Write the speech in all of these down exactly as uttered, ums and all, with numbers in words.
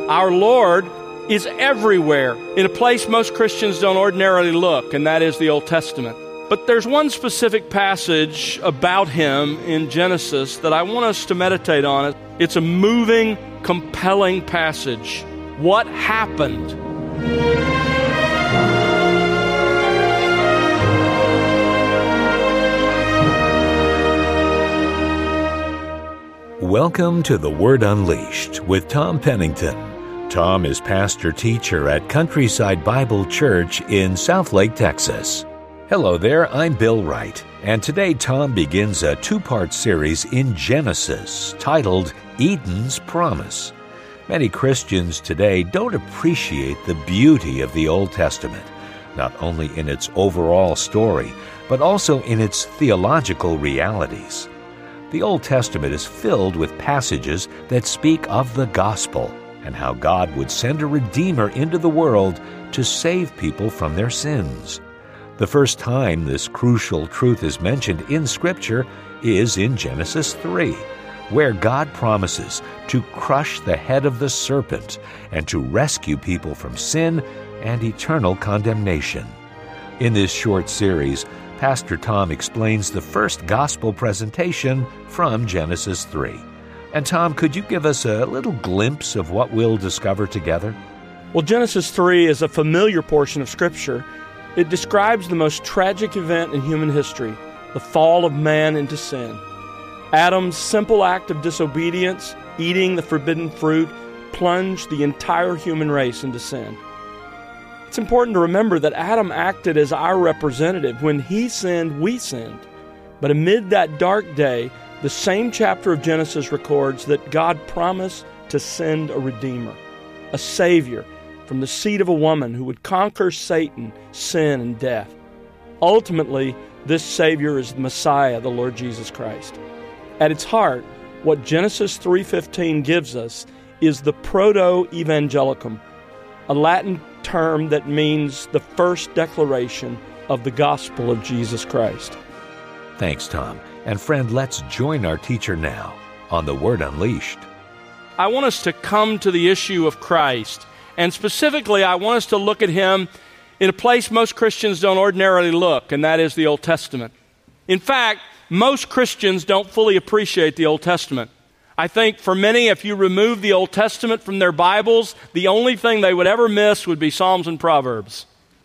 Our Lord is everywhere, in a place most Christians don't ordinarily look, and that is the Old Testament. But there's one specific passage about him in Genesis that I want us to meditate on. It's a moving, compelling passage. What happened? Welcome to The Word Unleashed with Tom Pennington. Tom is pastor-teacher at Countryside Bible Church in Southlake, Texas. Hello there, I'm Bill Wright, and today Tom begins a two-part series in Genesis titled Eden's Promise. Many Christians today don't appreciate the beauty of the Old Testament, not only in its overall story, but also in its theological realities. The Old Testament is filled with passages that speak of the gospel and how God would send a Redeemer into the world to save people from their sins. The first time this crucial truth is mentioned in Scripture is in Genesis three, where God promises to crush the head of the serpent and to rescue people from sin and eternal condemnation. In this short series, Pastor Tom explains the first gospel presentation from Genesis three. And Tom, could you give us a little glimpse of what we'll discover together? Well, Genesis three is a familiar portion of Scripture. It describes the most tragic event in human history, the fall of man into sin. Adam's simple act of disobedience, eating the forbidden fruit, plunged the entire human race into sin. It's important to remember that Adam acted as our representative. When he sinned, we sinned. But amid that dark day, the same chapter of Genesis records that God promised to send a Redeemer, a Savior, from the seed of a woman who would conquer Satan, sin, and death. Ultimately, this Savior is the Messiah, the Lord Jesus Christ. At its heart, what Genesis three fifteen gives us is the proto-evangelicum, a Latin term that means the first declaration of the gospel of Jesus Christ. Thanks, Tom. And friend, let's join our teacher now on The Word Unleashed. I want us to come to the issue of Christ. And specifically, I want us to look at him in a place most Christians don't ordinarily look, and that is the Old Testament. In fact, most Christians don't fully appreciate the Old Testament. I think for many, if you remove the Old Testament from their Bibles, the only thing they would ever miss would be Psalms and Proverbs.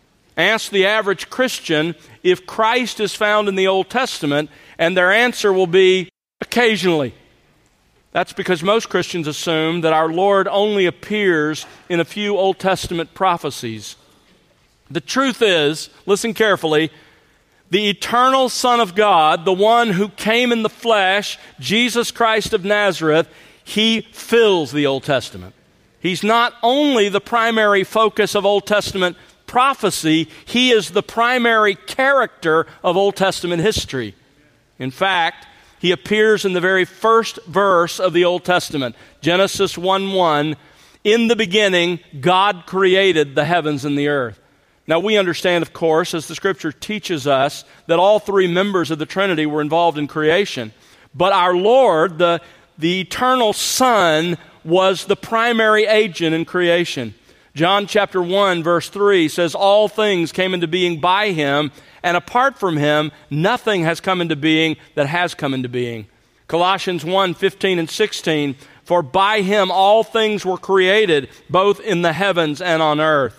Ask the average Christian if Christ is found in the Old Testament, and their answer will be occasionally. That's because most Christians assume that our Lord only appears in a few Old Testament prophecies. The truth is, listen carefully, the eternal Son of God, the one who came in the flesh, Jesus Christ of Nazareth, he fills the Old Testament. He's not only the primary focus of Old Testament prophecy, he is the primary character of Old Testament history. In fact, he appears in the very first verse of the Old Testament, Genesis one one, in the beginning, God created the heavens and the earth. Now, we understand, of course, as the Scripture teaches us, that all three members of the Trinity were involved in creation. But our Lord, the, the eternal Son, was the primary agent in creation. John chapter one, verse three says, all things came into being by him, and apart from him, nothing has come into being that has come into being. Colossians one, fifteen and sixteen, for by him all things were created, both in the heavens and on earth.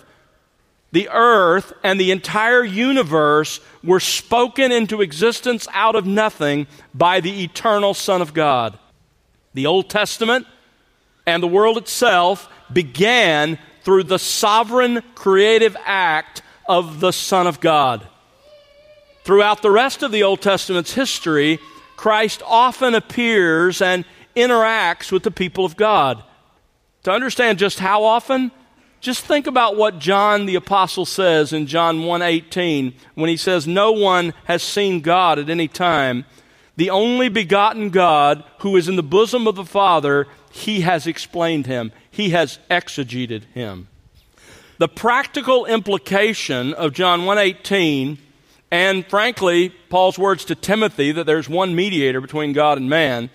The earth and the entire universe were spoken into existence out of nothing by the eternal Son of God. The Old Testament and the world itself began through the sovereign creative act of the Son of God. Throughout the rest of the Old Testament's history, Christ often appears and interacts with the people of God. To understand just how often, just think about what John the Apostle says in John one eighteen when he says, no one has seen God at any time. The only begotten God who is in the bosom of the Father, he has explained him. He has exegeted him. The practical implication of John one eighteen, and frankly, Paul's words to Timothy that there's one mediator between God and man,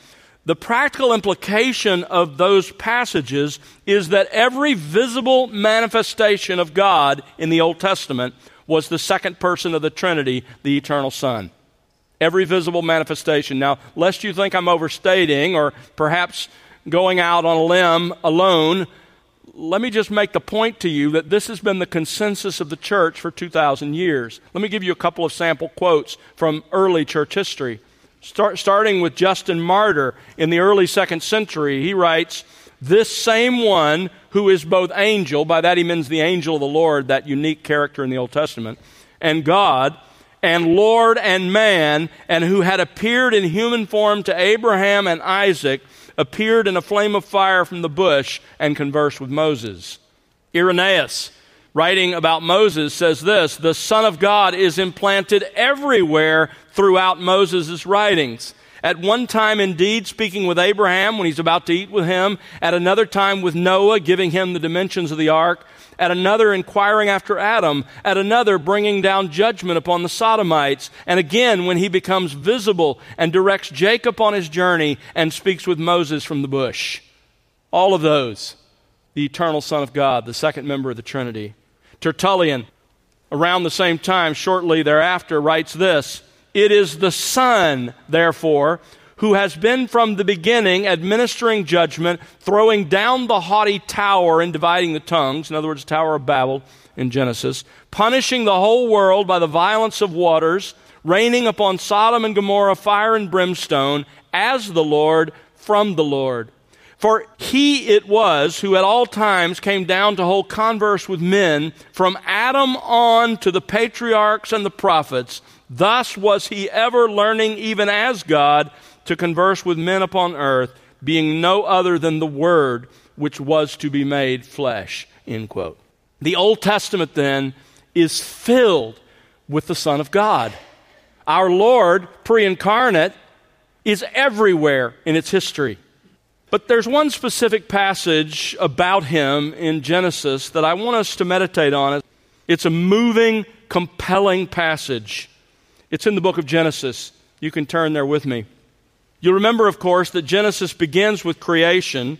The practical implication of those passages is that every visible manifestation of God in the Old Testament was the second person of the Trinity, the eternal Son. Every visible manifestation. Now, lest you think I'm overstating or perhaps going out on a limb alone, let me just make the point to you that this has been the consensus of the church for two thousand years. Let me give you a couple of sample quotes from early church history. Start, starting with Justin Martyr in the early second century, he writes, "This same one who is both angel," by that he means the angel of the Lord, that unique character in the Old Testament, "and God, and Lord and man, and who had appeared in human form to Abraham and Isaac, appeared in a flame of fire from the bush and conversed with Moses." Irenaeus, writing about Moses, says this, "The Son of God is implanted everywhere throughout Moses' writings. At one time, indeed, speaking with Abraham when he's about to eat with him. At another time with Noah, giving him the dimensions of the ark. At another, inquiring after Adam. At another, bringing down judgment upon the Sodomites. And again, when he becomes visible and directs Jacob on his journey and speaks with Moses from the bush." All of those, the eternal Son of God, the second member of the Trinity. Tertullian, around the same time, shortly thereafter, writes this, "It is the Son, therefore, who has been from the beginning administering judgment, throwing down the haughty tower and dividing the tongues," in other words, the Tower of Babel in Genesis, "punishing the whole world by the violence of waters, raining upon Sodom and Gomorrah fire and brimstone, as the Lord from the Lord. For he it was who at all times came down to hold converse with men, from Adam on to the patriarchs and the prophets. Thus was he ever learning, even as God, to converse with men upon earth, being no other than the Word, which was to be made flesh." End quote. The Old Testament, then, is filled with the Son of God. Our Lord, pre-incarnate, is everywhere in its history. But there's one specific passage about him in Genesis that I want us to meditate on. It's a moving, compelling passage. It's in the book of Genesis. You can turn there with me. You'll remember, of course, that Genesis begins with creation,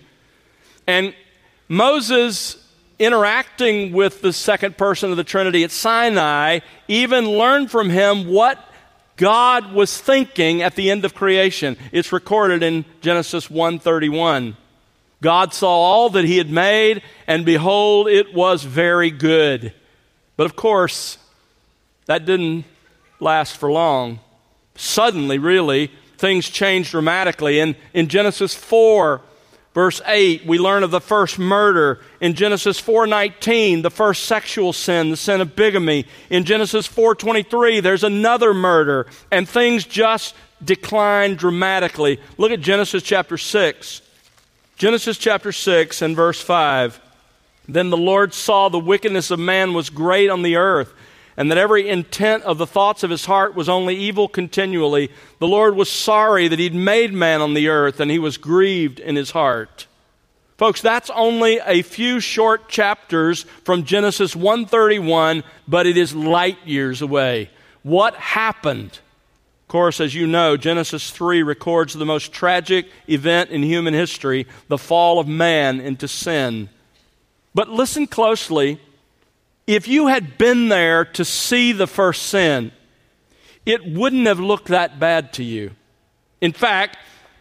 and Moses, interacting with the second person of the Trinity at Sinai, even learned from him what God was thinking at the end of creation. It's recorded in Genesis one thirty-one. God saw all that he had made, and behold, it was very good. But of course, that didn't last for long. Suddenly, really, things changed dramatically. And in Genesis four, verse eight, we learn of the first murder. In Genesis four nineteen, the first sexual sin, the sin of bigamy. In Genesis four twenty-three, there's another murder, and things just decline dramatically. Look at Genesis chapter six. Genesis chapter six and verse five. "Then the Lord saw the wickedness of man was great on the earth, and that every intent of the thoughts of his heart was only evil continually. The Lord was sorry that he'd made man on the earth, and he was grieved in his heart." Folks, that's only a few short chapters from Genesis one thirty-one, but it is light years away. What happened? Of course, as you know, Genesis three records the most tragic event in human history, the fall of man into sin. But listen closely. If you had been there to see the first sin, it wouldn't have looked that bad to you. In fact,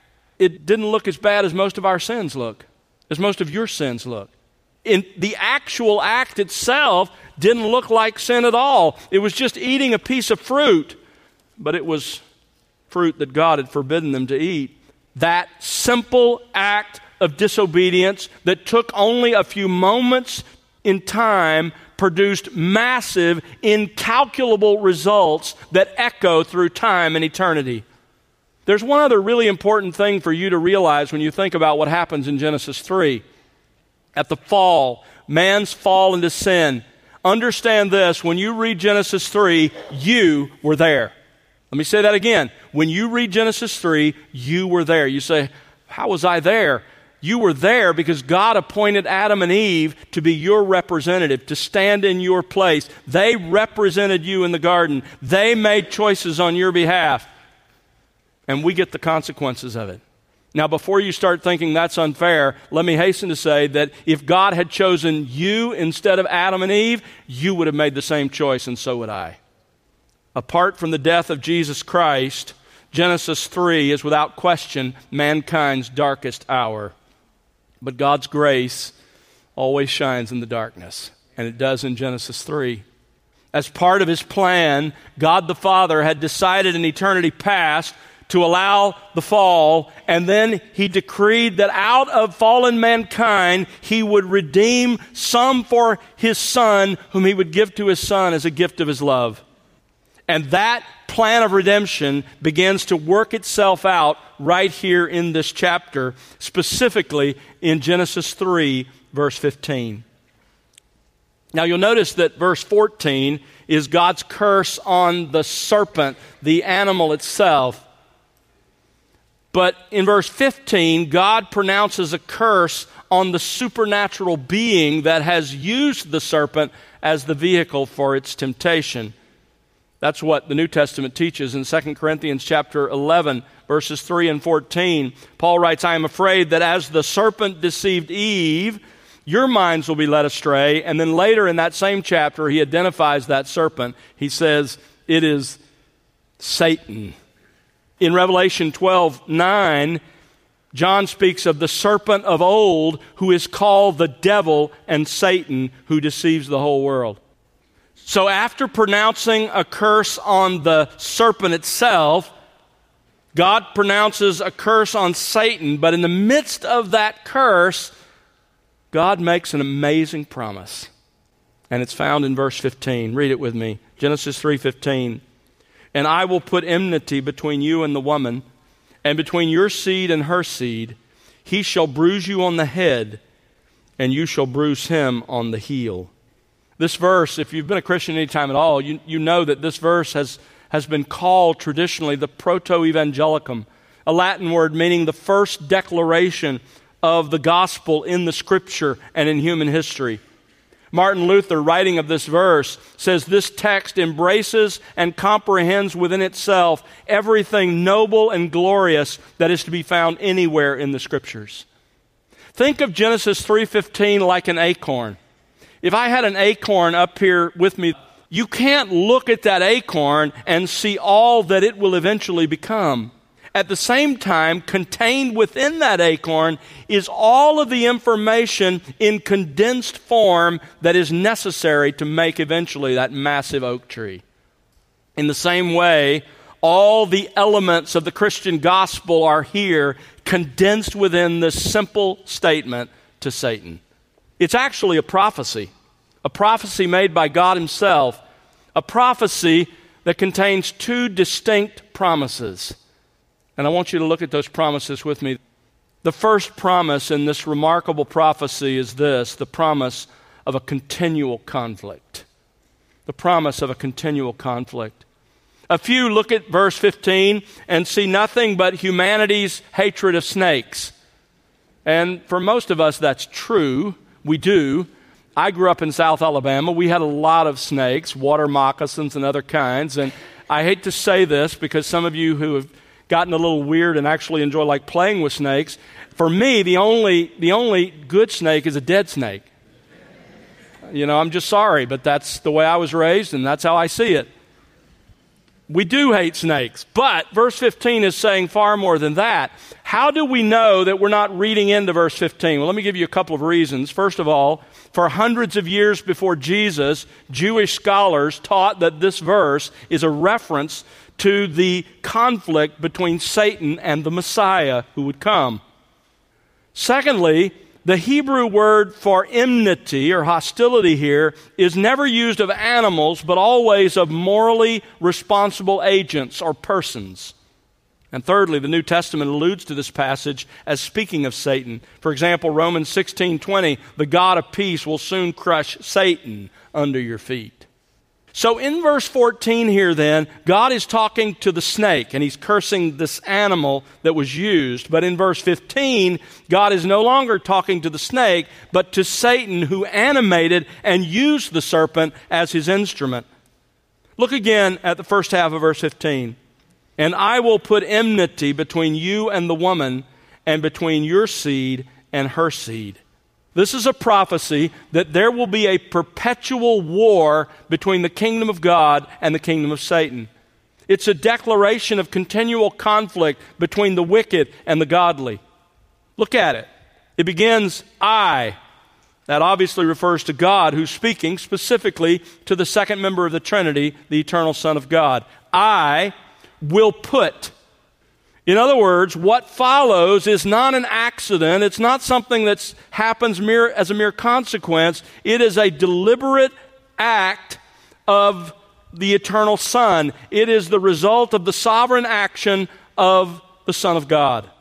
it didn't look as bad as most of our sins look, as most of your sins look. In the actual act itself didn't look like sin at all. It was just eating a piece of fruit, but it was fruit that God had forbidden them to eat. That simple act of disobedience that took only a few moments in time produced massive, incalculable results that echo through time and eternity. There's one other really important thing for you to realize when you think about what happens in Genesis three. At the fall, man's fall into sin. Understand this, when you read Genesis three, you were there. Let me say that again. When you read Genesis three, you were there. You say, how was I there? You were there because God appointed Adam and Eve to be your representative, to stand in your place. They represented you in the garden. They made choices on your behalf. And we get the consequences of it. Now, before you start thinking that's unfair, let me hasten to say that if God had chosen you instead of Adam and Eve, you would have made the same choice, and so would I. Apart from the death of Jesus Christ, Genesis three is without question mankind's darkest hour. But God's grace always shines in the darkness, and it does in Genesis three. As part of His plan, God the Father had decided in eternity past to allow the fall, and then He decreed that out of fallen mankind, He would redeem some for His Son, whom He would give to His Son as a gift of His love. And that plan of redemption begins to work itself out right here in this chapter, specifically in Genesis three, verse fifteen. Now you'll notice that verse fourteen is God's curse on the serpent, the animal itself. But in verse fifteen, God pronounces a curse on the supernatural being that has used the serpent as the vehicle for its temptation. That's what the New Testament teaches in Second Corinthians chapter eleven, verses three and fourteen. Paul writes, I am afraid that as the serpent deceived Eve, your minds will be led astray. And then later in that same chapter, he identifies that serpent. He says, it is Satan. In Revelation twelve nine, John speaks of the serpent of old who is called the devil and Satan, who deceives the whole world. So after pronouncing a curse on the serpent itself, God pronounces a curse on Satan, but in the midst of that curse, God makes an amazing promise. And it's found in verse fifteen. Read it with me. Genesis three fifteen. And I will put enmity between you and the woman, and between your seed and her seed. He shall bruise you on the head, and you shall bruise him on the heel. This verse, if you've been a Christian any time at all, you, you know that this verse has, has been called traditionally the proto-evangelicum, a Latin word meaning the first declaration of the gospel in the Scripture and in human history. Martin Luther, writing of this verse, says this text embraces and comprehends within itself everything noble and glorious that is to be found anywhere in the Scriptures. Think of Genesis three fifteen like an acorn. If I had an acorn up here with me, you can't look at that acorn and see all that it will eventually become. At the same time, contained within that acorn is all of the information in condensed form that is necessary to make eventually that massive oak tree. In the same way, all the elements of the Christian gospel are here condensed within this simple statement to Satan. It's actually a prophecy, a prophecy made by God Himself, a prophecy that contains two distinct promises. And I want you to look at those promises with me. The first promise in this remarkable prophecy is this, the promise of a continual conflict. The promise of a continual conflict. A few look at verse fifteen and see nothing but humanity's hatred of snakes. And for most of us, that's true. We do. I grew up in South Alabama. We had a lot of snakes, water moccasins and other kinds. And I hate to say this because some of you who have gotten a little weird and actually enjoy like playing with snakes, for me, the only the only good snake is a dead snake. You know, I'm just sorry, but that's the way I was raised and that's how I see it. We do hate snakes, but verse fifteen is saying far more than that. How do we know that we're not reading into verse fifteen? Well, let me give you a couple of reasons. First of all, for hundreds of years before Jesus, Jewish scholars taught that this verse is a reference to the conflict between Satan and the Messiah who would come. Secondly, the Hebrew word for enmity or hostility here is never used of animals, but always of morally responsible agents or persons. And thirdly, the New Testament alludes to this passage as speaking of Satan. For example, Romans sixteen twenty, the God of peace will soon crush Satan under your feet. So in verse fourteen here then, God is talking to the snake and He's cursing this animal that was used. But in verse fifteen, God is no longer talking to the snake, but to Satan who animated and used the serpent as his instrument. Look again at the first half of verse fifteen. And I will put enmity between you and the woman, and between your seed and her seed. This is a prophecy that there will be a perpetual war between the kingdom of God and the kingdom of Satan. It's a declaration of continual conflict between the wicked and the godly. Look at it. It begins, I. That obviously refers to God, who's speaking specifically to the second member of the Trinity, the eternal Son of God. I will put. In other words, what follows is not an accident. It's not something that happens mere, as a mere consequence. It is a deliberate act of the eternal Son. It is the result of the sovereign action of the Son of God.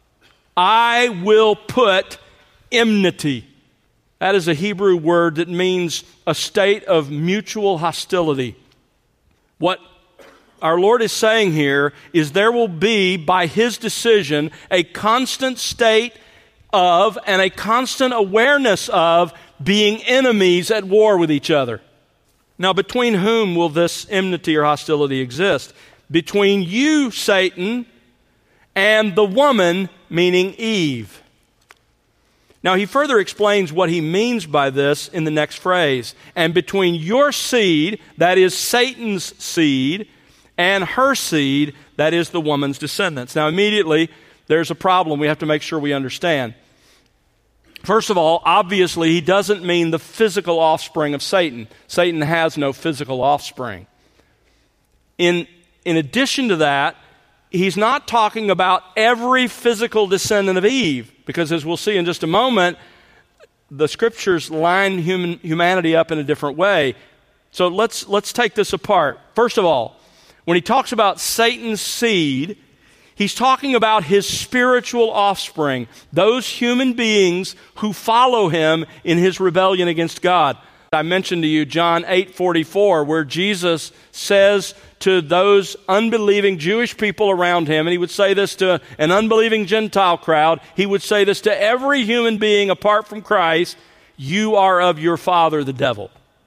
I will put enmity. That is a Hebrew word that means a state of mutual hostility. What our Lord is saying here is there will be, by His decision, a constant state of and a constant awareness of being enemies at war with each other. Now, between whom will this enmity or hostility exist? Between you, Satan, and the woman, meaning Eve. Now, he further explains what he means by this in the next phrase. And between your seed, that is Satan's seed, and her seed, that is the woman's descendants. Now, immediately, there's a problem we have to make sure we understand. First of all, obviously, he doesn't mean the physical offspring of Satan. Satan has no physical offspring. In, in addition to that, he's not talking about every physical descendant of Eve, because as we'll see in just a moment, the Scriptures line human, humanity up in a different way. So let's, let's take this apart. First of all, when he talks about Satan's seed, he's talking about his spiritual offspring, those human beings who follow him in his rebellion against God. I mentioned to you John eight forty-four, where Jesus says to those unbelieving Jewish people around him, and he would say this to an unbelieving Gentile crowd, he would say this to every human being apart from Christ, you are of your father, the devil.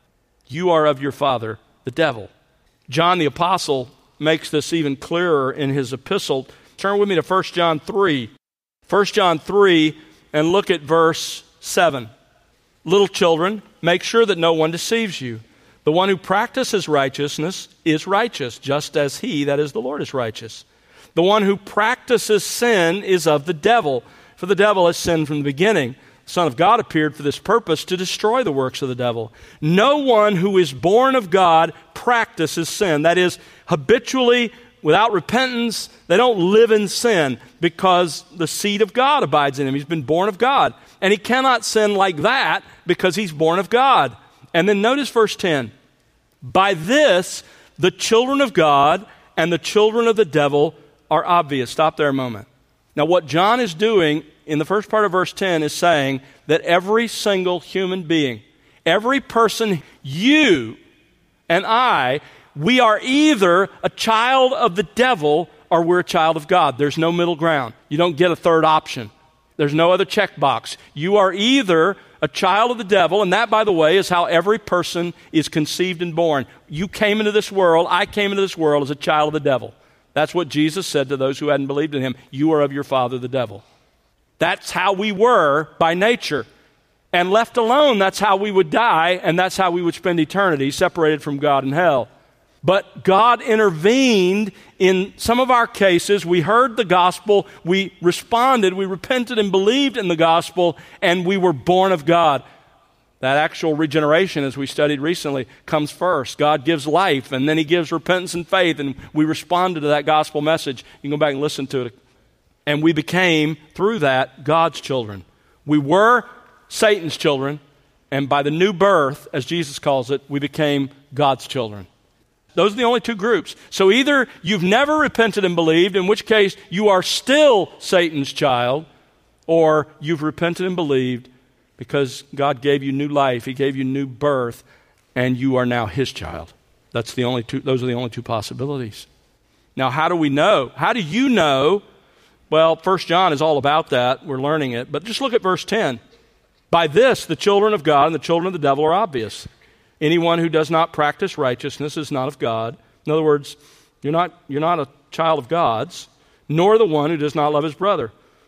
You are of your father, the devil. John the Apostle makes this even clearer in his epistle. Turn with me to First John three. First John three, and look at verse seven. Little children, make sure that no one deceives you. The one who practices righteousness is righteous, just as he, that is the Lord, is righteous. The one who practices sin is of the devil, for the devil has sinned from the beginning. The Son of God appeared for this purpose, to destroy the works of the devil. No one who is born of God practices sin. That is, habitually, without repentance, they don't live in sin because the seed of God abides in him. He's been born of God. And he cannot sin like that because he's born of God. And then notice verse ten. By this, the children of God and the children of the devil are obvious. Stop there a moment. Now, what John is doing in the first part of verse ten is saying that every single human being, every person, you and I, we are either a child of the devil or we're a child of God. There's no middle ground. You don't get a third option. There's no other checkbox. You are either a child of the devil, and that, by the way, is how every person is conceived and born. You came into this world, I came into this world as a child of the devil. That's what Jesus said to those who hadn't believed in him. You are of your father, the devil. That's how we were by nature. And left alone, that's how we would die, and that's how we would spend eternity, separated from God in hell. But God intervened in some of our cases. We heard the gospel, we responded, we repented and believed in the gospel, and we were born of God. That actual regeneration, as we studied recently, comes first. God gives life, and then he gives repentance and faith, and we responded to that gospel message. You can go back and listen to it. And we became, through that, God's children. We were Satan's children, and by the new birth, as Jesus calls it, we became God's children. Those are the only two groups. So either you've never repented and believed, in which case you are still Satan's child, or you've repented and believed because God gave you new life, he gave you new birth, and you are now his child. That's the only two, those are the only two possibilities. Now, how do we know? How do you know? Well, First John is all about that. We're learning it. But just look at verse ten. By this, the children of God and the children of the devil are obvious. Anyone who does not practice righteousness is not of God. In other words, you're not, you're not a child of God's, nor the one who does not love his brother.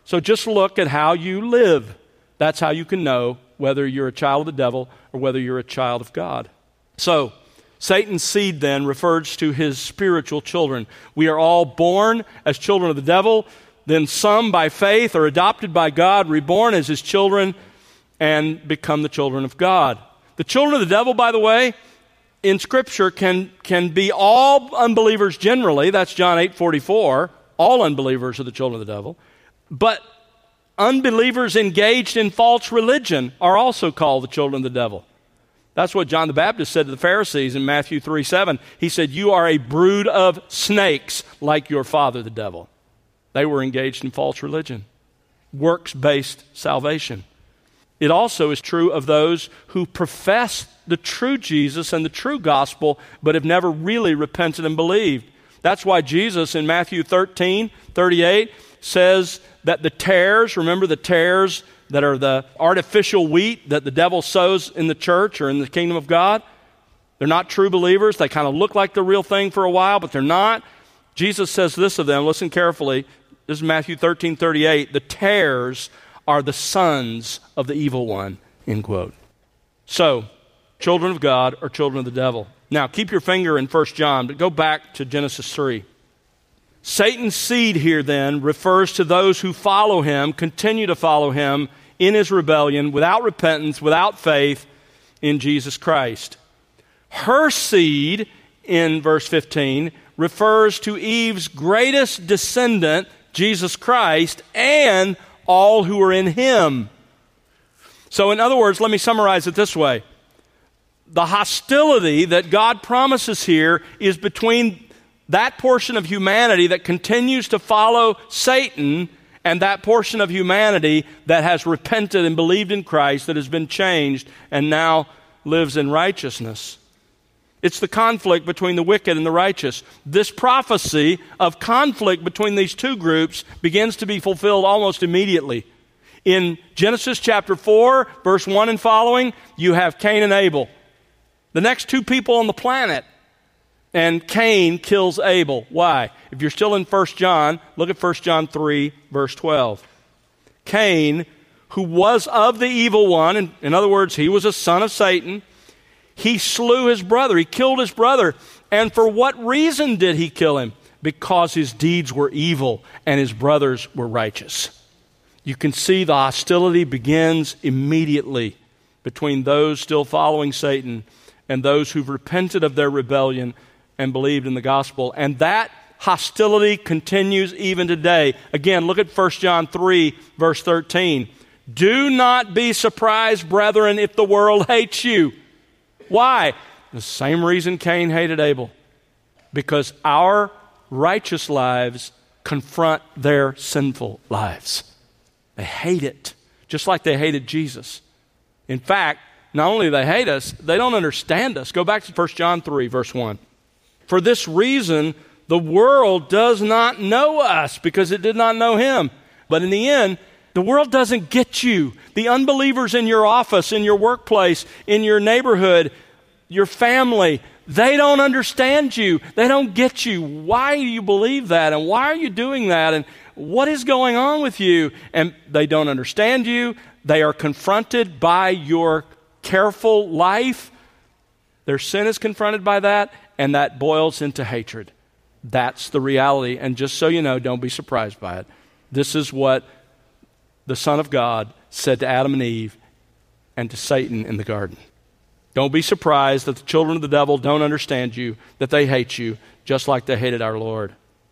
So just look at how you live. That's how you can know whether you're a child of the devil or whether you're a child of God. So, Satan's seed then refers to his spiritual children. We are all born as children of the devil, then some by faith are adopted by God, reborn as his children, and become the children of God. The children of the devil, by the way, in Scripture can, can be all unbelievers generally. That's John eight forty-four. All unbelievers are the children of the devil. But unbelievers engaged in false religion are also called the children of the devil. That's what John the Baptist said to the Pharisees in Matthew three seven. He said, "You are a brood of snakes like your father the devil." They were engaged in false religion, works-based salvation. It also is true of those who profess the true Jesus and the true gospel, but have never really repented and believed. That's why Jesus in Matthew thirteen thirty-eight says that the tares, remember the tares that are the artificial wheat that the devil sows in the church or in the kingdom of God, they're not true believers. They kind of look like the real thing for a while, but they're not. Jesus says this of them, listen carefully. This is Matthew thirteen thirty-eight. The tares are the sons of the evil one, end quote. So, children of God or children of the devil. Now, keep your finger in First John, but go back to Genesis three. Satan's seed here then refers to those who follow him, continue to follow him in his rebellion, without repentance, without faith in Jesus Christ. Her seed, in verse fifteen, refers to Eve's greatest descendant, Jesus Christ, and all who are in him. So in other words, let me summarize it this way. The hostility that God promises here is between that portion of humanity that continues to follow Satan and that portion of humanity that has repented and believed in Christ, that has been changed and now lives in righteousness. It's the conflict between the wicked and the righteous. This prophecy of conflict between these two groups begins to be fulfilled almost immediately. In Genesis chapter four, verse one and following, you have Cain and Abel, the next two people on the planet. And Cain kills Abel. Why? If you're still in First John, look at First John three, verse twelve. Cain, who was of the evil one, in, in other words, he was a son of Satan, he slew his brother. He killed his brother. And for what reason did he kill him? Because his deeds were evil and his brothers were righteous. You can see the hostility begins immediately between those still following Satan and those who've repented of their rebellion and believed in the gospel. And that hostility continues even today. Again, look at First John three, verse thirteen. Do not be surprised, brethren, if the world hates you. Why? The same reason Cain hated Abel. Because our righteous lives confront their sinful lives. They hate it, just like they hated Jesus. In fact, not only do they hate us, they don't understand us. Go back to First John three, verse one. For this reason, the world does not know us because it did not know him. But in the end, the world doesn't get you. The unbelievers in your office, in your workplace, in your neighborhood, your family, they don't understand you. They don't get you. Why do you believe that? And why are you doing that? And what is going on with you? And they don't understand you. They are confronted by your careful life. Their sin is confronted by that, and that boils into hatred. That's the reality. And just so you know, don't be surprised by it. This is what the Son of God said to Adam and Eve and to Satan in the garden. Don't be surprised that the children of the devil don't understand you, that they hate you, just like they hated our Lord.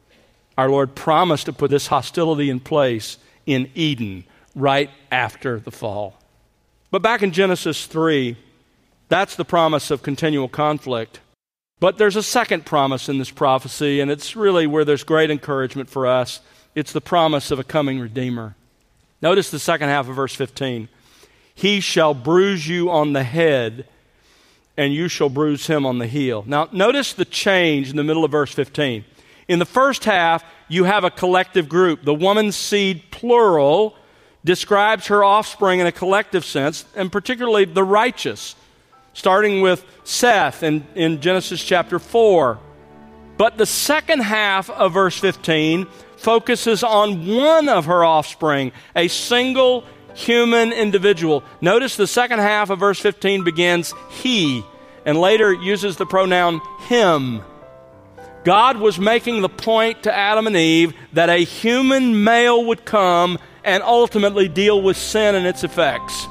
Our Lord promised to put this hostility in place in Eden right after the fall. But back in Genesis three, that's the promise of continual conflict. But there's a second promise in this prophecy, and it's really where there's great encouragement for us. It's the promise of a coming Redeemer. Notice the second half of verse fifteen. He shall bruise you on the head, and you shall bruise him on the heel. Now, notice the change in the middle of verse fifteen. In the first half, you have a collective group. The woman's seed, plural, describes her offspring in a collective sense, and particularly the righteous, starting with Seth in, in Genesis chapter four. But the second half of verse fifteen focuses on one of her offspring, a single human individual. Notice the second half of verse fifteen begins he, and later uses the pronoun him. God was making the point to Adam and Eve that a human male would come and ultimately deal with sin and its effects.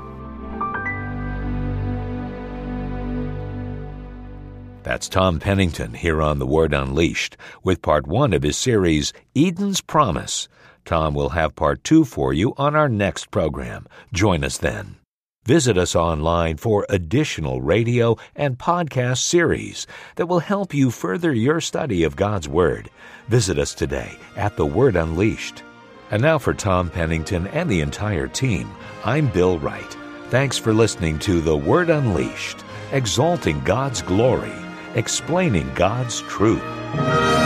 That's Tom Pennington here on The Word Unleashed with part one of his series, Eden's Promise. Tom will have part two for you on our next program. Join us then. Visit us online for additional radio and podcast series that will help you further your study of God's Word. Visit us today at The Word Unleashed. And now for Tom Pennington and the entire team, I'm Bill Wright. Thanks for listening to The Word Unleashed, exalting God's glory, explaining God's truth.